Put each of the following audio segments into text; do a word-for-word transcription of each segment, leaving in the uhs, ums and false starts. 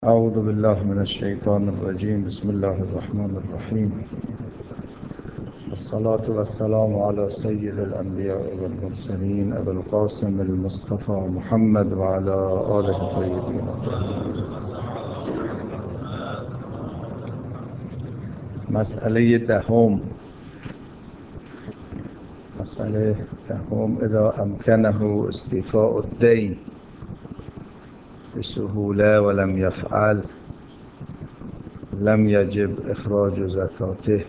أعوذ بالله من الشيطان الرجيم. بسم الله الرحمن الرحيم. الصلاة والسلام على سيد الأنبياء والمرسلين أبي القاسم المصطفى محمد وعلى آله الطيبين الطاهرين. مسئله دهم مسئله دهم إذا أمكنه استيفاء الدين بسهولة ولم يفعل لم يجب إخراج زكاته،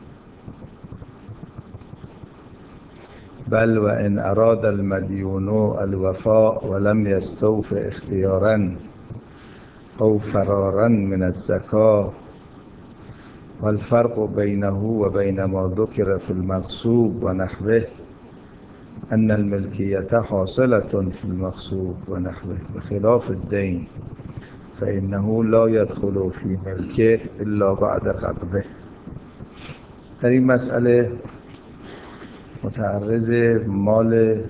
بل وإن أراد المديون الوفاء ولم يستوف اختيارا أو فرارا من الزكاة. والفرق بينه وبين ما ذكر في المغصوب ونحوه أن الملكية حاصلة في المغصوب ونحوه بخلاف الدين، فإنه لا يدخل في ملكه إلا بعد قبضه. در این مسئله متعرض مال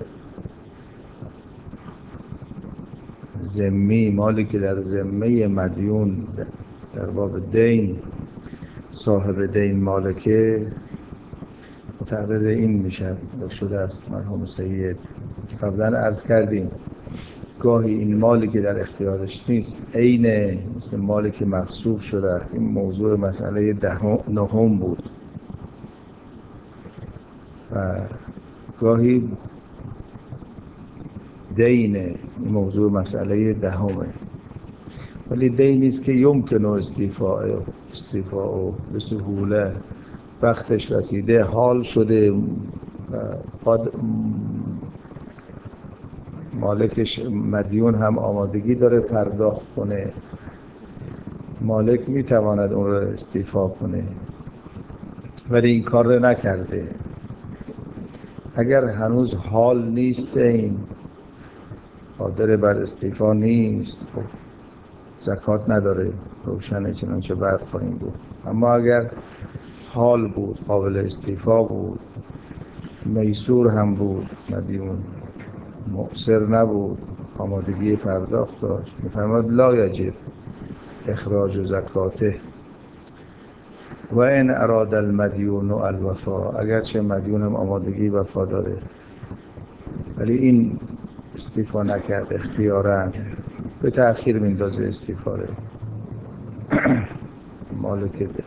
ذمی، مالی که در ذمه مدیون در باب دین صاحب دین مالکه، متعرض این میشه شده است مرحوم سید. قبلا عرض کردیم گاهی این مالی که در اختیارش نیست عین مثل مالی که مغصوب شده. این موضوع مسئله نهم بود و گاهی دین این موضوع مسئله دهمه، ولی دینی است که یمکن استیفاء استیفاء به سهوله، وقتش رسیده، حال شده، مالکش مدیون هم آمادگی داره پرداخت کنه، مالک میتواند اون رو استیفا کنه ولی این کار رو نکرده. اگر هنوز حال نیست، دین قادر بر استیفا نیست، خب زکات نداره، روشنه، چنانچه بعد خواهیم بود. اما اگر حال بود، قابل استیفا بود، میسور هم بود، مدیون مؤثر نبود، آمادگی پرداخت داشت، می‌فرماد لا یجب اخراج زکاته. و این اراد المدیون الوفا، اگرچه مدیون هم آمادگی وفا داره ولی این استیفا نکرد اختیاراً، به تأخیر میندازه استیفاره مالک ده.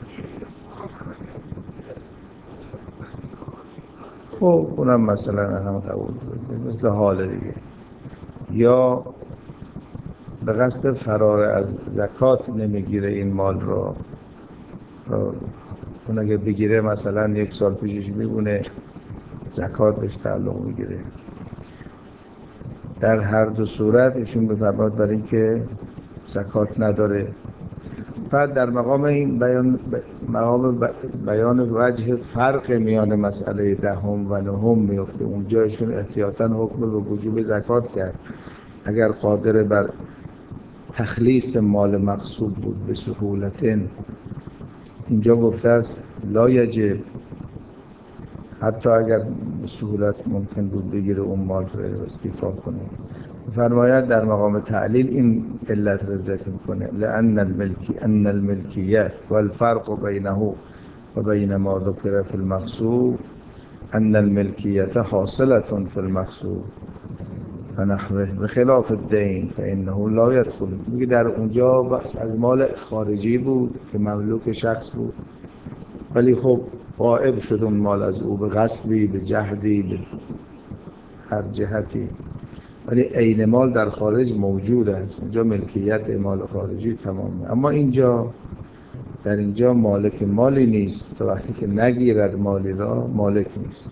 خب اونم مثلا هم قبول بود، مثل حال دیگه. یا به قصد فرار از زکات نمیگیره این مال رو، اون اگه بگیره مثلا یک سال پیشش میبونه زکات بهش تعلق میگیره. در هر دو صورت ایشون بفرماد برای اینکه زکات نداره. بعد در مقام این بیان مقام بیان وجه فرق میان مسئله دهم و نهم میفته. اونجایشون احتیاطاً حکم به وجوب زکات کرد اگر قادر بر تخلیص مال مغصوب بود به سهولتن. اینجا گفته است لا یجب، حتی اگر به سهولت ممکن بود بگیره اون مال رو استیفا کنه. فرماید در مقام تعلیل این علت رو ذکر میکنه، لأن الملکی ان الملکیه والفرق بینه و بین ما ذکر فی المغصوب ان الملکیه حاصلة فی المغصوب و نحوه بخلاف الدین فانه لا يدخل. میگه در اونجا بحث از مال خارجی بود که مملوک شخص بود، ولی خب غائب شد اون مال از او به غصبی، به جهدی، به هر جهتی، ولی عین مال در خارج موجود است. اونجا ملکیت مال خارجی تمامه. اما اینجا در اینجا مالک مالی نیست تا وقتی که نگیرد مالی را مالک نیست.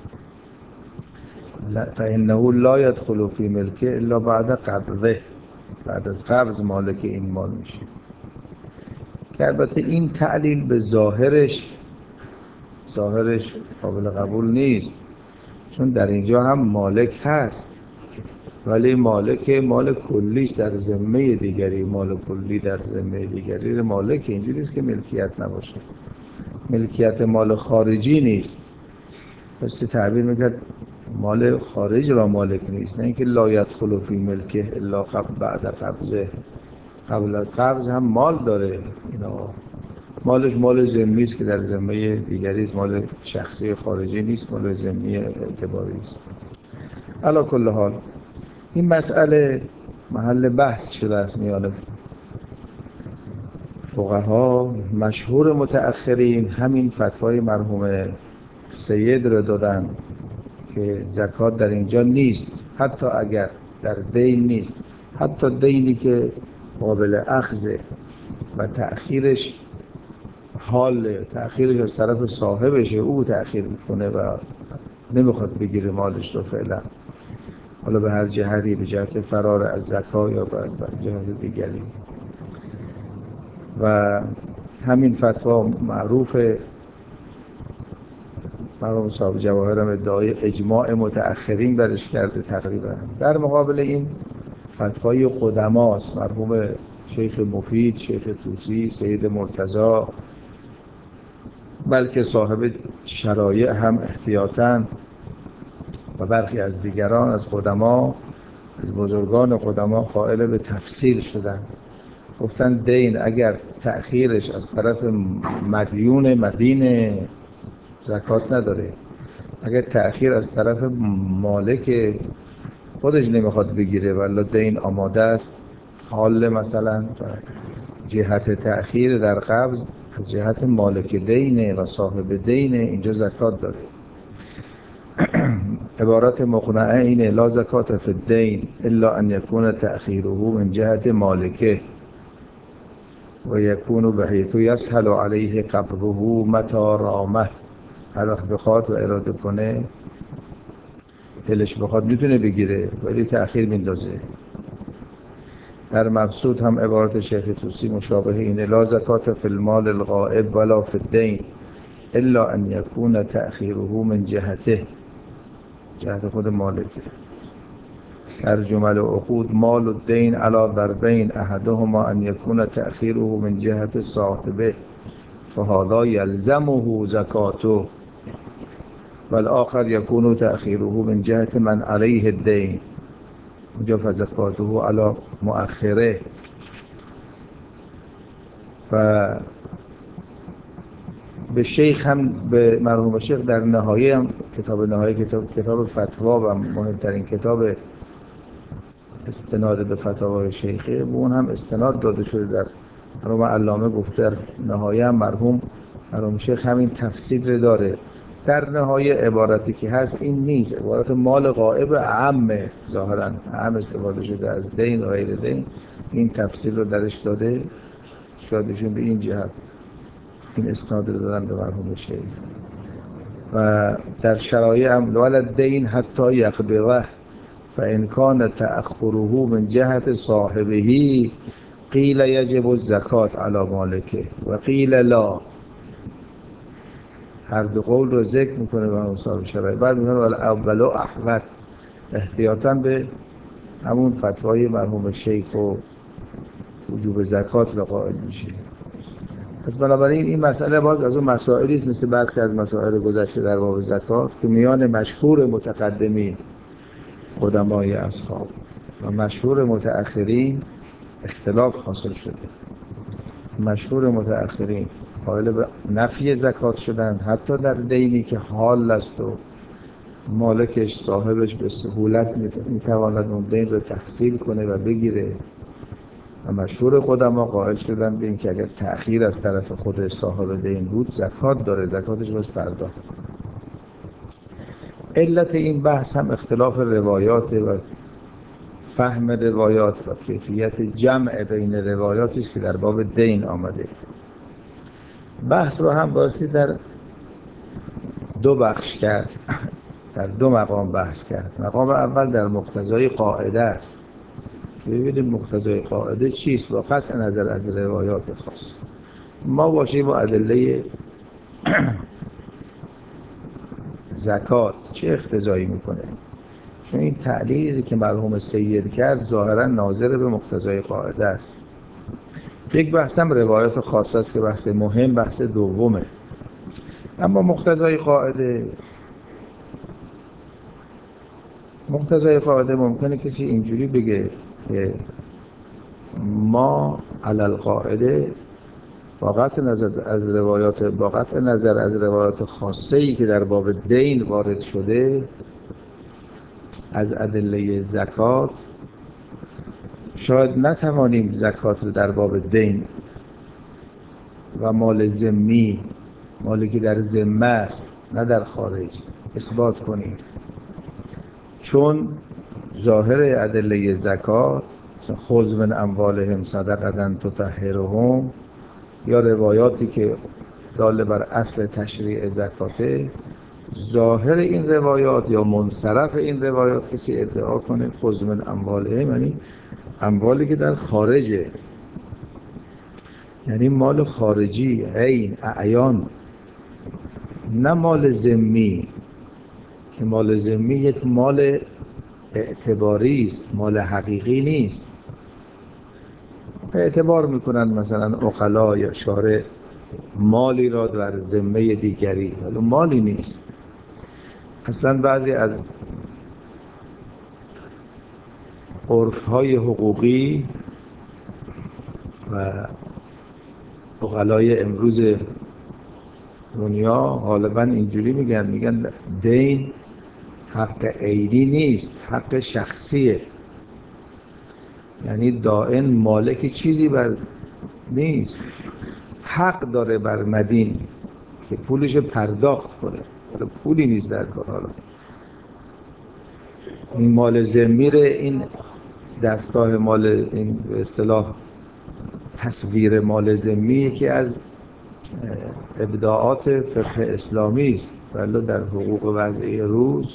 فإنه لا يدخل في ملکه الا بعد قبضه، بعد از قبض مالک این مال میشه. که البته این تعلیل به ظاهرش ظاهرش قابل قبول نیست، چون در اینجا هم مالک هست ولی مالک مال کلیش در ذمه دیگری، مال کلی در ذمه دیگری مالک. اینجوری است که ملکیت نباشه، ملکیت مال خارجی نیست. پس تعبیر میکرد مال خارج را مالک نیست، نه اینکه لا یدخل فی ملکه الا بعد قبضه، قبل از قبض هم مال داره. اینا مالش مال ذمی است که در ذمه دیگری است، مال شخصی خارجی نیست، مال ذمی اعتباری است. علی کل حال این مسئله محل بحث شده است میان فقها. مشهور متأخرین همین فتوای مرحوم سید رو دادن که زکات در اینجا نیست، حتی اگر در دین نیست، حتی دینی که قابل اخذه و تأخیرش حال تأخیرش از طرف صاحبشه، او تأخیر میکنه و نمیخواد بگیره مالش رو فعلا، حالا به هر جهتی، به جهت فرار از زکات یا به جهت دیگری. و همین فتوا معروف مرحوم صاحب جواهرم ادعای اجماع متأخرین برش کرده تقریبا. در مقابل این فتوای قدماست، مرحوم شیخ مفید، شیخ طوسی، سید مرتضی، بلکه صاحب شرایع هم احتیاطاً و برخی از دیگران از قدما، از بزرگان قدما قائل به تفسیر شدن. گفتن دین اگر تأخیرش از طرف مدیون مدین زکات نداره، اگر تأخیر از طرف مالک خودش نمیخواد بگیره ولی دین آماده است، حال مثلا جهت تأخیر در قبض از جهت مالک دینه و صاحب دینه، اینجا زکات داره. عبارت مقنعه اینه: لا زکات فی الدین الا ان یکون تأخیره من جهت مالکه و یکون بحیث یسهل علیه قبضه متی رامه. هر وقت بخواد و اراده کنه، دلش بخواد میتونه بگیره ولی تأخیر میندازه. در مبسوط هم عبارت شیخ طوسی مشابه اینه: لا زکات فی المال الغائب ولا فی الدین الا ان یکون تأخیره من جهته، جهت خود مالکه. در جمل عقود: مال الدین علی ضربین احدهما ان یکون تأخیره من جهت صاحبه فهذا یلزمه زکاته والآخر یکون تأخیره من جهت من علیه الدین اونجا فزکاته علی مؤخره. و به شیخ هم، به مرحوم شیخ در نهایه هم، کتاب نهایه کتاب کتاب فتوا و مهمترین کتاب استناد به فتاوای شیخه، و اون هم استناد داده شده. در مرحوم علامه گفته در نهایه هم مرحوم مرحوم شیخ همین تفسیر داره. در نهایه عبارتی که هست این نیست، عبارت مال غائب عامه، ظاهرا عام استفاده شده از دین و غیر دین، این تفسیر رو درش داده. شادشون به این جهت این اسناد رو دادن به مرحوم شیخ. و در شرایع هم ولد دین حتی یقبضه فإن کان تأخره من جهت صاحبه قیل یجب الزکات علی مالکه و قیل لا. هر دو قول رو ذکر میکنه به مصاب شرایع. بعد میگن اول و احوط، احتیاطاً به همون فتوای مرحوم شیخ و وجوب زکات رو قائل میشه. پس بنابراین این مسئله باز از اون مسائلی است مثل برخی از مسائل گذشته در باب زکات که میان مشهور متقدمین قدمای اصحاب و مشهور متأخرین اختلاف حاصل شده. مشهور متأخرین قائل به نفی زکات شدن حتی در دینی که حال است و مالکش صاحبش به سهولت میتواند اون دین رو تحصیل کنه و بگیره، و مشهور قدما قائل شدن به این که اگر تأخیر از طرف خود صاحب دین بود زکات داره، زکاتش باید پرداخت. علت این بحث هم اختلاف روایات و فهم روایات و کیفیت جمع بین روایاتی است که در باب دین آمده. بحث رو هم باستی در دو بخش کرد، در دو مقام بحث کرد. مقام اول در مقتضای قاعده است که ببینیم مقتضای قاعده چیست با قطع نظر از روایات خاص. ما باشیم با ادله زکات چه اقتضایی میکنه، چون این تعلیلی که مرحوم سید کرد ظاهرا ناظر به مقتضای قاعده است. یک بحث هم روایات خاص است که بحث مهم، بحث دومه. اما مقتضای قاعده مقتضای قاعده ممکنه کسی اینجوری بگه که ما علی القاعده با قطع نظر از روایات با قطع نظر از روایات خاصه‌ای که در باب دین وارد شده از ادله زکات، شاید نتوانیم زکات رو در باب دین و مال ذمی، مالی که در ذمه است نه در خارج، اثبات کنیم، چون ظاهر ادله زکات خذ من اموالهم صدقة تطهرهم یا روایاتی که دال بر اصل تشریع زکاته، ظاهر این روایات یا منصرف این روایات کسی ادعا کنه خذ من اموالهم یعنی اموالی که در خارجه، یعنی مال خارجی، عین، اعیان، نه مال ذمی که مال ذمی یک مال اعتباری است، مال حقیقی نیست. اعتبار میکنن مثلا عقلا یا شارع مالی را در ذمه دیگری، ولی مالی نیست. اصلا بعضی از عرف‌های حقوقی و عقلای امروز دنیا غالبا اینجوری میگن، میگن دین حق عینی نیست، حق شخصیه. یعنی دائن مالک چیزی بر نیست، حق داره بر مدین که پولش پرداخت کنه، ولی پولی نیست در کار. این مال ذمی، این دستگاه مال، این به اصطلاح تصویر مال ذمی یکی از ابداعات فقه اسلامی است، ولی در حقوق وضعی روز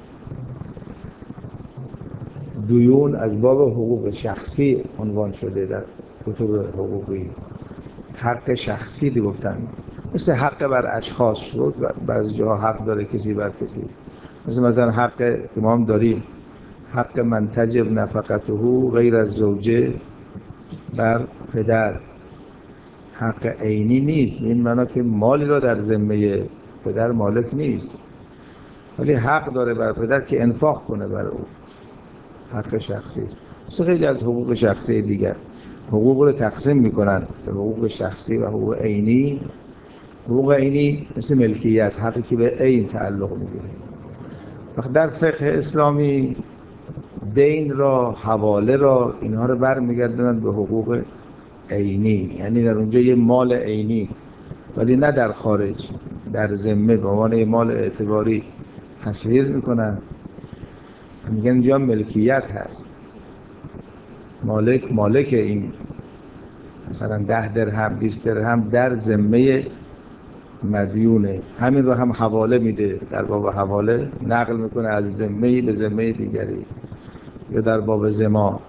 دیون از باب حقوق شخصی عنوان شده در کتب حقوقی. حق شخصی دی گفتن، مثل حق بر اشخاص شد، بعضی جاها حق داره کسی بر کسی، مثل مثلا حق امام داریم حق من تجب نفقته غیر از زوجه بر پدر، حق عینی نیست، این معنا که مالی را در ذمه پدر مالک نیست، ولی حق داره بر پدر که انفاق کنه بر او، حق شخصی است. مثل خیلی از حقوق شخصی دیگر، حقوق رو تقسیم میکنن به حقوق شخصی و حقوق عینی. حقوق عینی مثل ملکیت، حقی که به عین تعلق میگیره. وقت در فقه اسلامی دین را، حواله را، اینها رو برمیگردونن به حقوق عینی، یعنی در اونجا یه مال عینی ولی نه در خارج، در ذمه به عنوان یه مال اعتباری تصویر میکنن، میگن اینجا ملکیت هست، مالک مالک این مثلا ده درهم بیست درهم در ذمه مدیونه. همین رو هم حواله میده، در باب حواله نقل میکنه از ذمه به ذمه دیگری، یا در باب ضمان.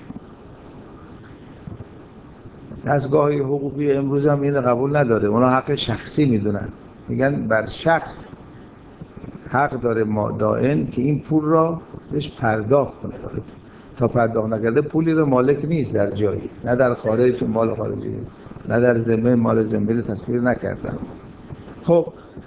دستگاه حقوقی امروز هم این قبول نداره، اونا حق شخصی میدونن، میگن بر شخص حق داره دائن که این پول را بهش پرداخت کنه، تا پرداخت نکرده پولی رو مالک نیست در جایی، نه در خارج مال خارجی نیست، نه در ذمه مال ذمه رو تصویر نکردن. خب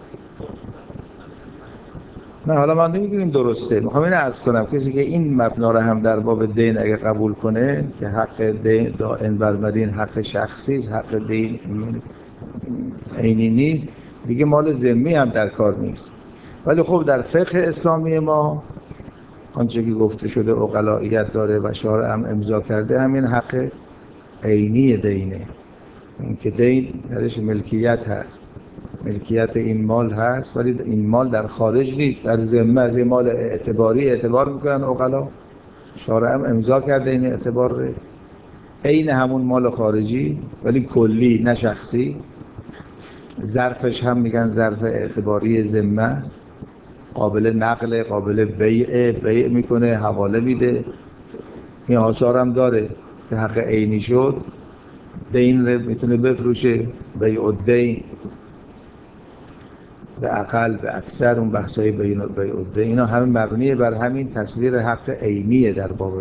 نه، حالا من نمیگم درسته، میخوام این عرض کنم کسی که این مبنا رو هم در باب دین اگه قبول کنه که حق دین دائن بر مدین حق شخصی است، حق دین عینی نیست، دیگه مال ذمی هم در کار نیست. ولی خب در فقه اسلامی ما آنچه که گفته شده عقلاییت داره و شارع هم امضا کرده، همین حق عینی دینه، این که دین درش ملکیت هست، ملکیت این مال هست، ولی این مال در خارج نیست، در ذمه از این مال اعتباری اعتبار میکنن عقلا، شارع هم امضا کرده این اعتبار رو، عین همون مال خارجی ولی کلی نه شخصی. ظرفش هم میگن ظرف اعتباری ذمه است، قابل نقل، قابل بیع، بیع میکنه، حواله میده. این آثار هم داره که حق عینی شد، دین رو میتونه بفروشه، بیع الدین به اقل به اکثر، اون بحثای بیع الدین اینا همه مبنی بر همین تصویر حق عینیه در باب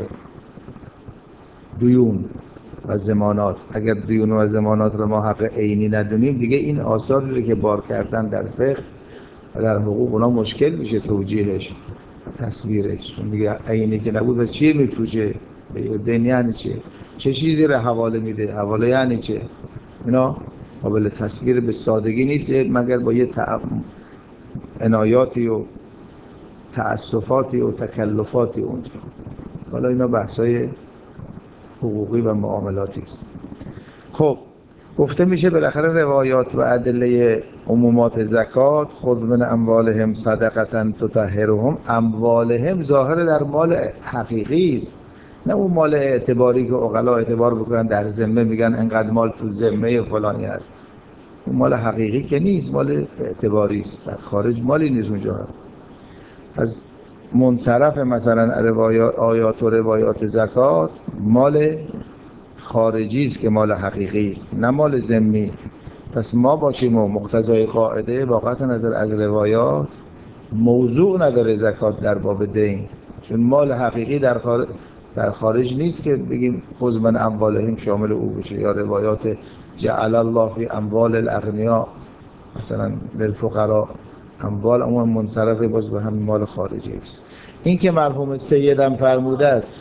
دیون و ضمانات. اگر دیون و ضمانات رو ما حق عینی ندونیم، دیگه این آثاری رو که بار کردن در فقه و در حقوق اونا مشکل میشه توجیهش، تصویرش، چون دیگه عینی که نبود و چیه میفروشه، دین یعنی چه؟ چه چیزی رو حواله میده؟ حواله یعنی چه؟ اینا قابل تصویر به سادگی نیست مگر با یه تع... عنایاتی و تأسفاتی و تکلفاتی اونجا. حالا اینا بحثای حقوقی و معاملاتی است. خب گفته میشه بالاخره روایات و ادله عمومات زکات خذ من اموالهم صدقه تطهرهم، اموالهم ظاهر در مال حقیقی است، نه اون مال اعتباری که عقلا اعتبار بکنن در ذمه میگن انقدر مال تو ذمه فلانی است. اون مال حقیقی که نیست، مال اعتباری است، در خارج مالی نیست اونجا. از منصرف مثلا روایات آیات و روایات زکات مال خارجی است که مال حقیقی است، نه مال ذمی. پس ما باشیم و مقتضای قاعده واقعا نظر از روایات موضوع نداره زکات در باب دین، چون مال حقیقی در خارج در خارج نیست که بگیم خذ من اموالهم شامل او بشه، یا روایات جعل الله فی اموال الاغنیاء مثلا للفقراء، اموال اون منصرف باز به همین مال خارجی است. این که مرحوم سیدم فرموده است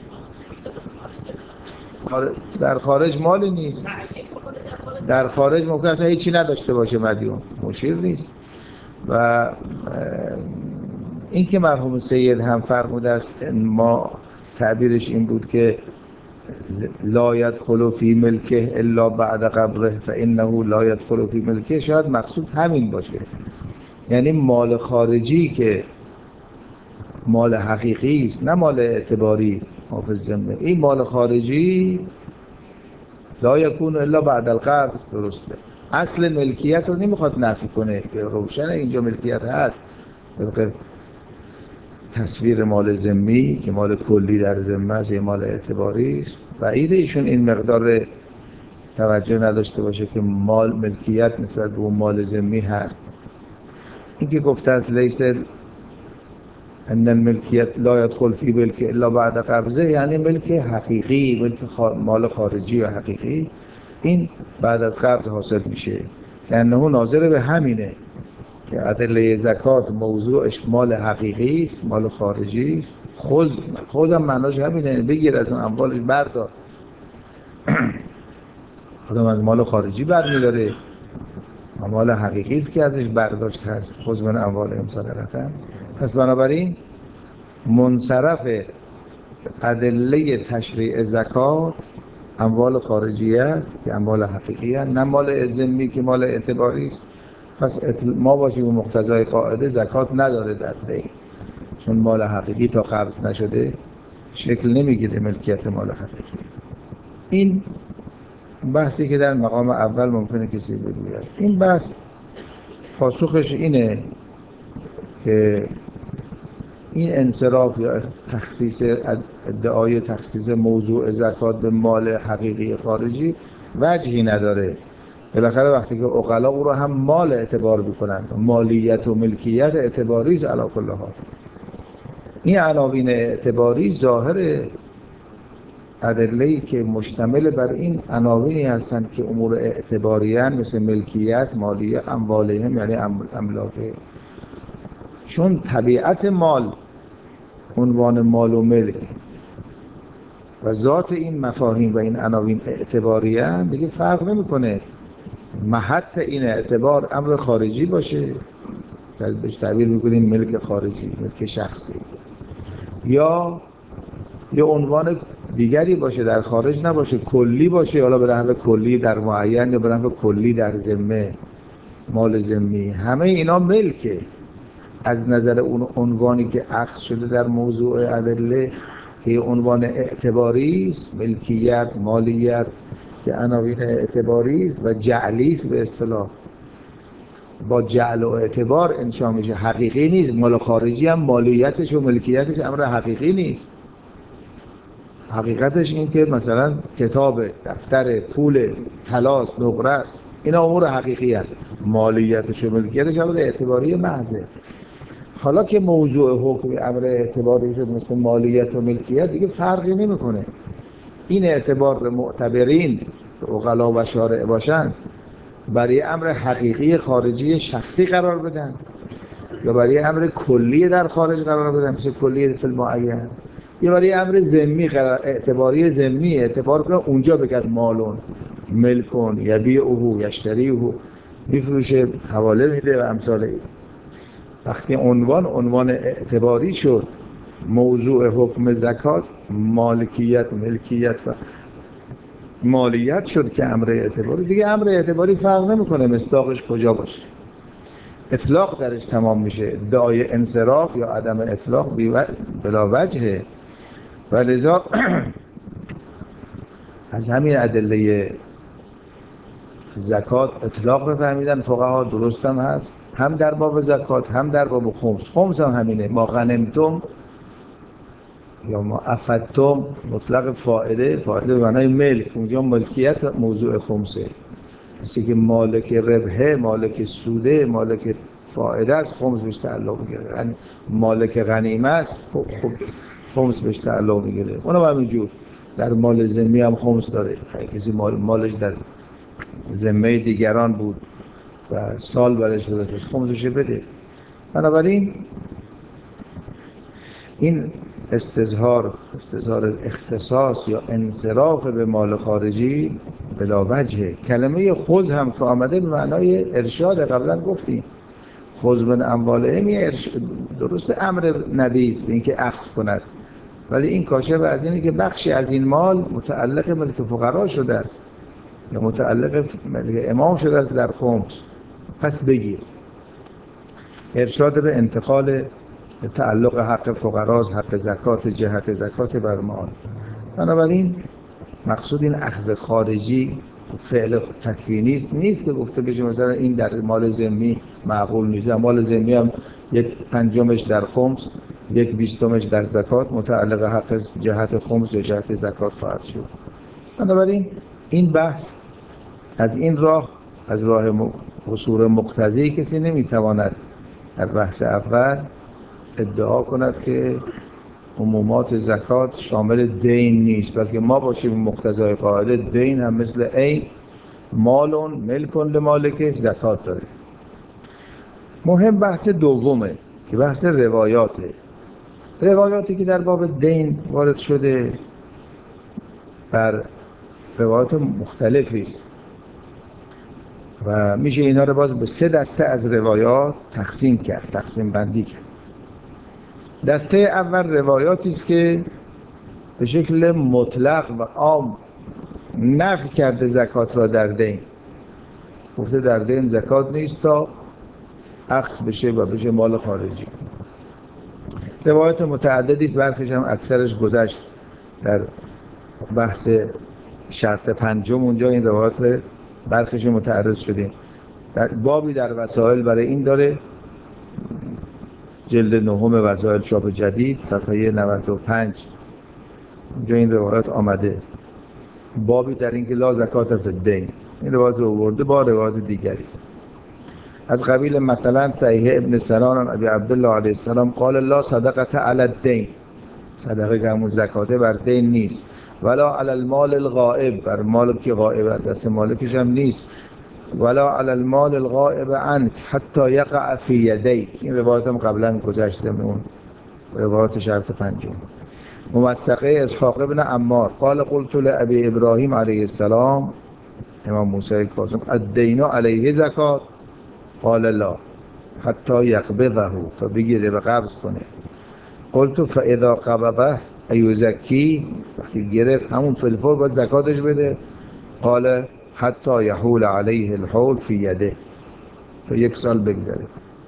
در خارج مالی نیست، در خارج ممکن اصلا هیچی نداشته باشه مدیون، مشیر نیست. و این که مرحوم سید هم فرموده است، ما تعبیرش این بود که لا يدخل فی ملکه الا بعد قبضه فانه لا يدخل فی ملکه، شاید مقصود همین باشه، یعنی مال خارجی که مال حقیقی است نه مال اعتباری حافظ ذمه، این مال خارجی لا یکون الا بعد القبض، درسته، اصل ملکیت رو نمیخواد نفی کنه که روشنه اینجا ملکیت هست طبق تصویر مال ذمی که مال کلی در ذمه است، یه مال اعتباری است. بعیده ایشون این مقدار توجه نداشته باشه که مال ملکیت نسبت به اون مال ذمی هست. این که گفته است لیس ان الملکیت لا يدخل فی ملک الا بعد قبضه، یعنی ملک حقیقی، ملک مال خارجی و حقیقی این بعد از قبض حاصل میشه، لانه ناظر به همینه که ادله زکات موضوعش مال حقیقی است، مال خارجی است. خود خودم معناش همینه، بگیر از اون اموالش بردار. خودم از مال خارجی برمیداره، مال حقیقی است که ازش برداشت هست، خود من اموالهم صدقه. پس بنابراین منصرف ادله تشریع زکات اموال خارجی است که اموال حقیقی است، نه مال ذمی که مال اعتباری است. پس ما باشیم و مقتضای قاعده زکات نداره در دین، چون مال حقیقی تا قبض نشده شکل نمیگیره ملکیت مال حقیقی. این بحثی که در مقام اول ممکنه کسی بگوید. این بحث پاسخش اینه که این انصراف یا تخصیص ادعای تخصیص موضوع زکات به مال حقیقی خارجی وجهی نداره. بالاخره وقتی که عقلا او رو هم مال اعتبار میکنن، مالیت و ملکیت اعتباری است علی کل حال. این عناوین اعتباری ظاهر ادله‌ای که مشتمل بر این عناوینی هستند که امور اعتباری‌اند، مثل ملکیت، مالیت، اموالهم یعنی املاک. چون طبیعت مال عنوان مال و ملک و ذات این مفاهیم و این عناوین اعتباری‌اند، دیگه فرق نمی‌کنه محط این اعتبار امر خارجی باشه که بهش تعبیر می‌کنیم ملک خارجی، ملک شخصی، یا یه عنوان دیگری باشه در خارج نباشه، کلی باشه، حالا به نحو کلی در معین یا به نحو کلی در ذمه، مال ذمی، همه اینا ملکه از نظر اون عنوانی که اخذ شده در موضوع ادله که عنوان اعتباری است، ملکیت، مالیت که عناوین اعتباری است و جعلی است به اصطلاح، با جعل و اعتبار انشا میشه، حقیقی نیست. مال خارجی هم مالیتش و ملکیتش امر حقیقی نیست. حقیقتش این که مثلا کتاب، دفتر، پول، طلا، نقره است، اینا امور حقیقی هست. مالیتش و ملکیتش امر اعتباری محضه. حالا که موضوع حکم امر اعتباری شد مثل مالیت و ملکیت، دیگه فرقی نمیکنه. این اعتبار معتبرین عقلا و شارع باشن برای امر حقیقی خارجی شخصی قرار بدن یا برای امر کلی در خارج قرار بدن مثل کلی فی المعین. یه برای امر ذمی اعتباری ذمی اعتبار کنه اونجا بگن مالون ملکون یبیعه یشتریه میفروشه حواله میده و امثال این. وقتی عنوان عنوان اعتباری شد موضوع حکم زکات مالکیت ملکیت و مالیت شد که امر اعتباری دیگه امر اعتباری فرق نمیکنه مصداقش کجا باشه اطلاق درش تمام میشه ادعای انصراف یا عدم اطلاق بلا وجهه و لذا از همین ادله زکات اطلاق رو فهمیدن فقها درست هم هست هم در باب زکات هم در باب خمس خمس هم همینه ما غنمتم یا ما افدتم مطلق فاعله فاعله به معنای ملک اونجا ملکیت موضوع خمسه کسی که مالک ربحه مالک سوده مالک فائده است خمس بهش تعلق میگیره یعنی مالک غنیمه است خب خب خمس بهش تعلق میگیره اونم همینجور در مال ذمی هم خمس داره کسی مال مالش در ذمه دیگران بود و سال برش بوده خمسش بده بنابراین این استظهار استظهار اختصاص یا انصراف به مال خارجی بلا وجهه کلمه خذ هم که آمده به معنای ارشاد قبلا گفتیم خذ من اموالهم درست امر نبی است اینکه اخذ کند ولی این کاشف از اینه که بخشی از این مال متعلق ملک فقرا شده است یا متعلق ملک امام شده است در خمس پس بگیر ارشاد به انتقال تعلق حق فقراز حق زکات جهت زکات بر مال بنابراین مقصود این اخذ خارجی فعل تکوینی است نیست که گفته بشه مثلا این در مال ذمی معقول نیست مال ذمی هم یک پنجمش در خمس یک بیستمش در زکات متعلق حق جهت خمس یا جهت زکات خواهد شد بنابراین این بحث از این راه از راه قصور مقتضی کسی نمیتواند در بحث اول ادعا کند که عمومات زکات شامل دین نیست بلکه ما باشیم مقتضای قاعده دین هم مثل این مالون ملکون لمالکه زکات داره مهم بحث دومه که بحث روایاته روایاتی که در باب دین وارد شده بر روایات مختلفی است و میشه اینا رو باز به سه دسته از روایات تقسیم کرد تقسیم بندی کرد دسته اول روایاتی است که به شکل مطلق و عام نفی کرده زکات را در دین گفته در دین زکات نیست تا اخذ بشه و بشه مال خارجی روایات متعددی است برخیش هم اکثرش گذشت در بحث شرط پنجم اونجا این روایات برخیش متعرض شدیم در بابی در وسائل برای این داره جلد نهم وسائل چاپ جدید صفحه نود و پنج اونجا این روایات آمده بابی در این که لا زکات فی الدین این روایات رو آورده با روایات دیگری از قبیل مثلا صحیح ابن سنان ابی عبدالله علیه السلام قال لا صدقه علی الدین صدقه که همون زکاته بر دین نیست ولا علی المال الغائب بر مال که غائب دست مالکش هم نیست ولا علی المال الغائب عنک حتی یقع فی یدیک این روایت هم قبلا گذشته اون روایت شرط پنجم موثقه اسحاق ابن عمار قال قلت لابی ابراهیم علیه السلام امام موسی کاظم الدین علیه زکات قال لا حتی یقبضه تا بگیره و قبض کنه قلت فاذا قبضه ایزکی وقتی گرفت همون فلفور باید زکاتش بده قال حتی یحول علیه الحول فی یده تا یک سال بگذره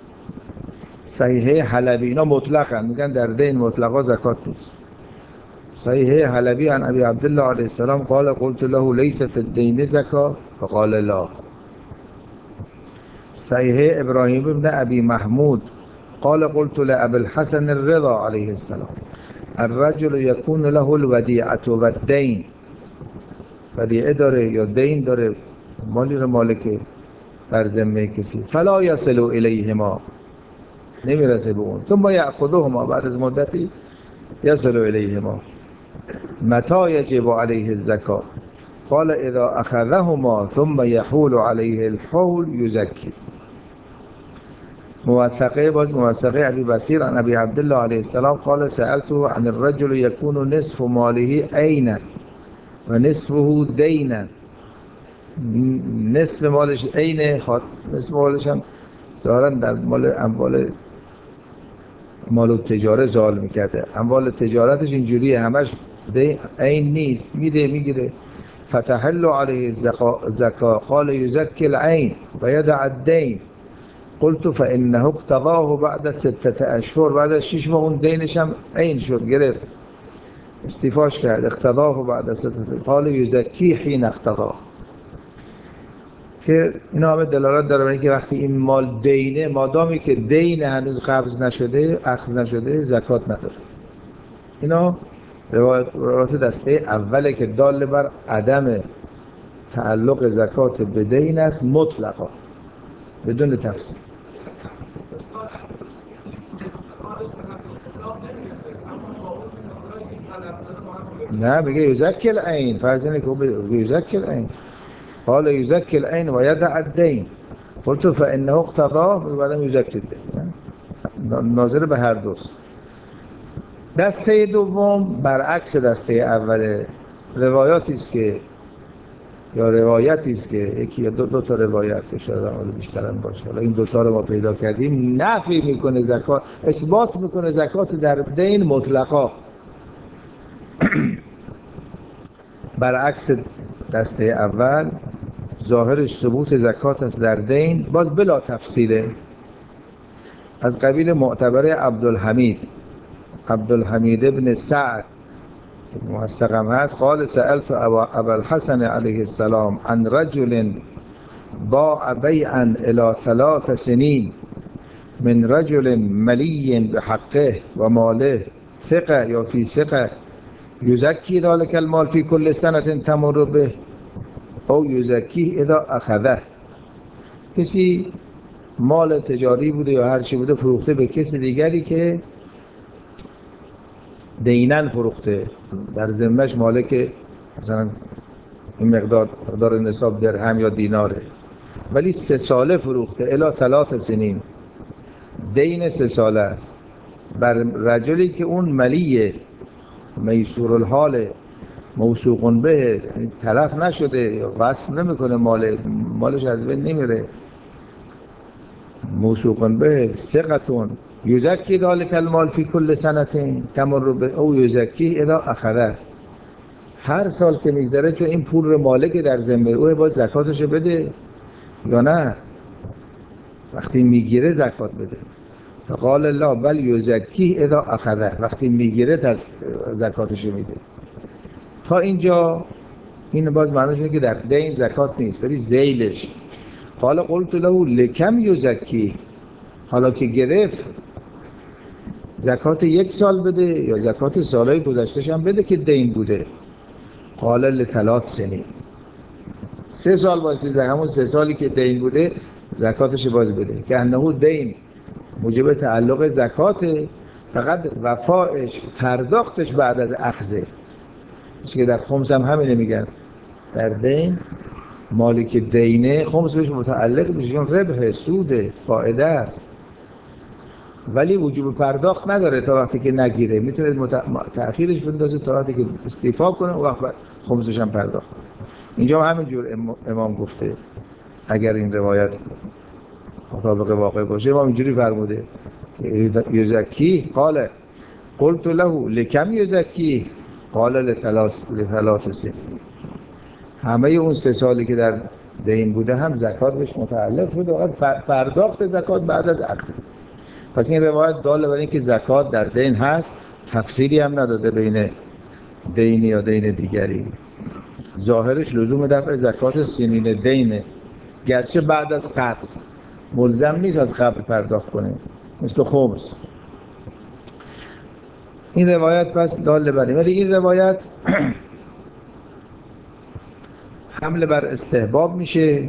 صحیحه حلبی اینا مطلقا میگن در دین مطلقا زکات نیست صحیحه حلبی عن ابی عبدالله علیه السلام قال قلت له لیس فی الدین زکات فقال لا صحیحه ابراهیم ابن ابی محمود قال قلت لابی الحسن الرضا علیه السلام الرجل یکون له الودیعه و الدین ودیعه داره یا دین داره مالی رو مالک بر ذمه کسی فلا یصل الیهما نمیرسه به اون ثم یاخذهما بعد از مدتی یصل الیهما متى یجب علیه الزکات قال اذا اخذهما ثم یحول علیه الحول یزکی موثقه باز موثقه ابی بصیر عن ابی عبدالله علیه السلام قال سألته عن الرجل يكون نصف ماله عینا و نصفه دینا. نصف مالش عین، نصف مالش هم ظاهرا در مال اموال مال تجاره زال میکرده. اموال تجارتش اینجوریه، همش عین نیست، میده میگیره. فتحل علیه الزکا قال یزکی العین و یدع الدین. قلت فانه اقتضاه بعد سته اشهر، بعد از شش ماه اون دینش هم عین شد، گرفت، استیفاش کرد. اقتضاه بعد سته، قال یزکی حین اقتضاه. که اینا همه دلالت داره برای اینکه وقتی این مال دینه، مادامی که دین هنوز قبض نشده، اخذ نشده، زکات نداره. اینا روایت, روایت دسته اوله که دال بر عدم تعلق زکات به دین است مطلقا، بدون تفصیل. نه بگه یزکی العین، فرض اینه که بگه یزکی العین. قال یزکی العین و یدع الدین. قلت فانه اقتضاه، بعدم یزکی الدین، ناظر به هر دوست. دسته دوم برعکس دسته اوله، روایاتی است که یا روایتی است که یکی یا دو, دو تا روایت شاید حالا بیشتر هم باشه، حالا این دو تا رو ما پیدا کردیم، نفی میکنه زکات، اثبات میکنه زکات در دین مطلقا. برعکس دسته اول ظاهرش ثبوت زکات است در دین، باز بلا تفصیله. از قبیل معتبر عبدالحمید عبدالحمید ابن سعد موثقم هست. قال سألت ابا الحسن علیه السلام عن رجل باع بیعا الى ثلاث سنین من رجل ملی بحقه و ماله ثقه یا فی ثقه یزکی ذلك المال فی کل سنة تمر به او یزکی اذا اخذه. کسی مال تجاری بوده یا هر چی بوده فروخته به کسی دیگری که دینن فروخته، در ذمه‌اش مالک مثلا این مقدار مقدار نصاب درهم یا دیناره، ولی سه ساله فروخته، الی ثلاث سنین، دین سه ساله است بر رجلی که اون ملیه، میسور الحال، موثوق به، تلف نشده، غصب نمیکنه، مال مالش از بین نمیره، موثوق به، ثقتون، یزکی ذلك المال فی کل سنة تمر به او یزکی اذا اخذه. هر سال که میگذره چون این پول رو مالک در ذمه او، باید زکاتشو بده یا نه؟ وقتی میگیره زکات بده. فقال الله بل یزکی اذا اخذه، وقتی میگیره از زکاتشو میده. تا اینجا این باز معنیش اینه که در دین زکات نیست، ولی ذیلش. قال قلت له لکم یزکی، حالا که گرفت زکات یک سال بده یا زکات سالهای گذشتهش هم بده که دین بوده؟ قال لثلاث سنین، سه سال باید بده، همون سه سالی که دین بوده زکاتش باز بده، که انه دین موجب تعلق زکاته، فقط وفایش پرداختش بعد از اخذه. چیزی که در خمس هم همینه میگن، در دین مالی که دینه خمس بهش متعلق میشه، چون ربح، سود، فایده است، ولی وجوب پرداخت نداره تا وقتی که نگیره. میتونه مت... تأخیرش بندازه تا وقتی که استیفا کنه، و وقت خمسش هم پرداخت. اینجا هم همینجور امام گفته، اگر این روایت مطابق واقع باشه، امام اینجوری فرموده یزکی. قال قلت له لکم یزکی، قال لثلاث لثلاث سنین. همه اون سه سالی که در دین بوده هم زکات بهش متعلق بوده، و پرداخت زکات بعد از عقد. پس این روایت داله بر این که زکات در دین هست، تفصیلی هم نداده بین دینی یا دین دیگری. ظاهرش لزوم دفع زکات سنین دینه، گرچه بعد از قبض ملزم نیست از قبل پرداخت کنه، مثل خمس. این روایت پس داله بر این، ولی این روایت حمل بر استحباب میشه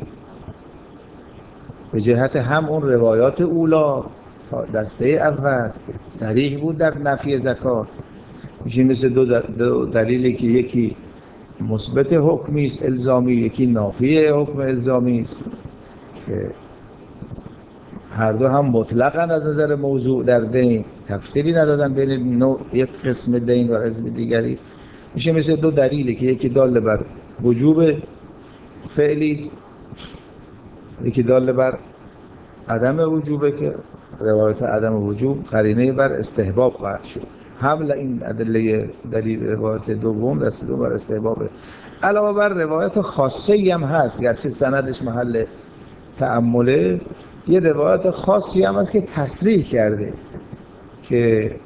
به جهت هم اون روایات اولا تا دسته اول صریح بود در نفی زکات، میشه مثل دو, دو دلیلی که یکی مثبت حکمی است الزامی، یکی نافی حکم الزامی است، که هر دو هم مطلقاً از نظر موضوع در دین، تفصیلی ندادن بین نوع یک قسم دین و قسم دیگری. میشه مثل دو دلیلی که یکی دال بر وجوب فعلی است، یکی دال بر عدم وجوبه که روایت عدم وجوب قرینه بر استحباب خواهد شد. حمل این ادله دلیل روایت دوم دست دوم بر استحبابه. علاوه بر روایت خاصی هم هست، گرچه سندش محل تأمله، یه روایت خاصی هم هست که تصریح کرده که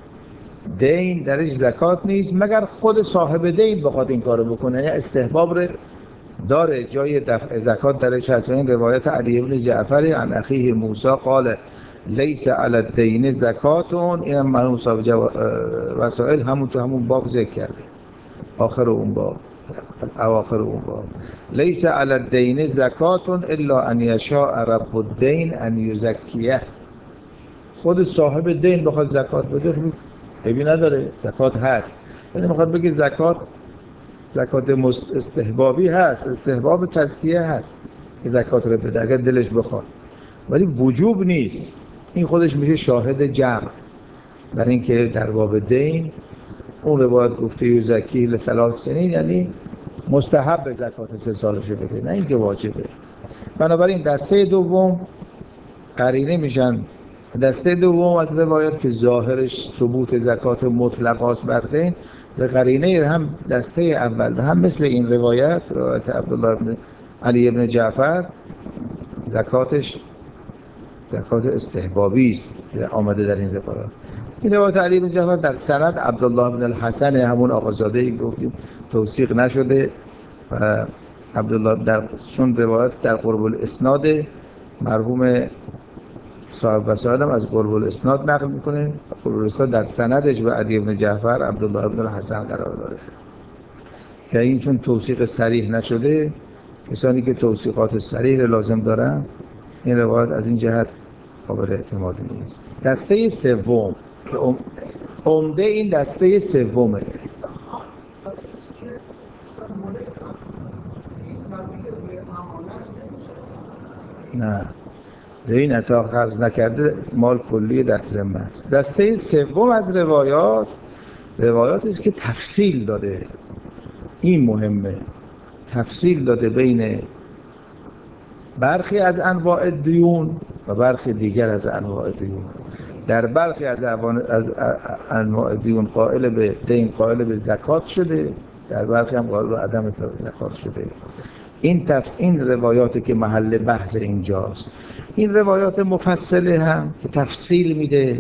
دین درش زکات نیست مگر خود صاحب دین بخواد این کارو بکنه، یا استحباب رو داره، جای دفع زکات درش هست. این روایت علی بن جعفر عن اخیه موسی قال لیس علی الدین زکاتون، این هم مرحوم صاحب جو... وسائل همون تو همون باب ذکر کرده، آخر اون باب، اواخر اون باب، لیس علی الدین زکاتون الا ان یشاء رب الدین ان یزکیه. خود صاحب دین بخواد زکات بده عیبی نداره، زکات هست. یعنی میخواد بگه زکات زکات استحبابی هست، استحباب تزکیه هست که زکات رو بده اگر دلش بخواد، ولی وجوب نیست. این خودش میشه شاهد جمع برای اینکه در باب دین اون روایت گفته یزکی لثلاث سنین یعنی مستحب زکات سه سالشه بده، نه اینکه واجبه. بنابراین دسته دوم قرینه میشن. دسته دوم از روایات که ظاهرش ثبوت زکات مطلق است بر دین، به قرینه هم دسته اول و هم مثل این روایت روایت عبدالله بن علی بن جعفر زکاتش زکات استحبابی است آمده در این روایات. این روایت علی بن جعفر در سند عبدالله بن الحسن همون آقازاده گفتیم توثیق نشده و عبدالله در چون روایت در قرب الاسناد مرحوم صاحب وسائل هم از قرب الاسناد نقل میکنه، قرب الاسناد در سندش و علی بن جعفر عبدالله بن الحسن قرار داره که این چون توثیق صریح نشده، کسانی که توثیقات صریح لازم دارن این روایت از این جهت قابل اعتماد نیست. دسته سوم که عمده این دسته سومه، نه به این عطا قرض نکرده مال کلی در ذمه است. دسته سوم از روایات روایاتی است که تفصیل داده، این مهمه، تفصیل داده بین برخی از انواع دیون و برخی دیگر از انواع دیون. در برخی از از انواع دیون قائل به دین قائل به زکات شده، در برخی هم قائل به عدم زکات شده. این تفصیل این روایاتی که محل بحث اینجاست. این روایات مفصله هم که تفصیل میده،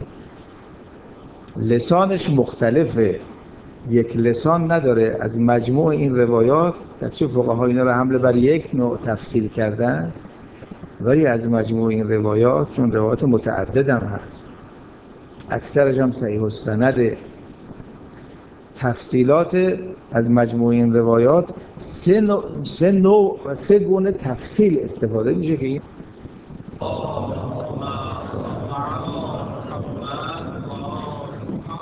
لسانش مختلفه، یک لسان نداره. از مجموع این روایات گرچه فقها اینا رو حمل بر یک نوع تفصیل کردن، ولی از مجموع این روایات چون روایات متعدد هم هست، اکثرش هم صحیح السنده، تفصیلات از مجموع این روایات سه نوع سه نوع و سه گونه تفصیل استفاده میشه که این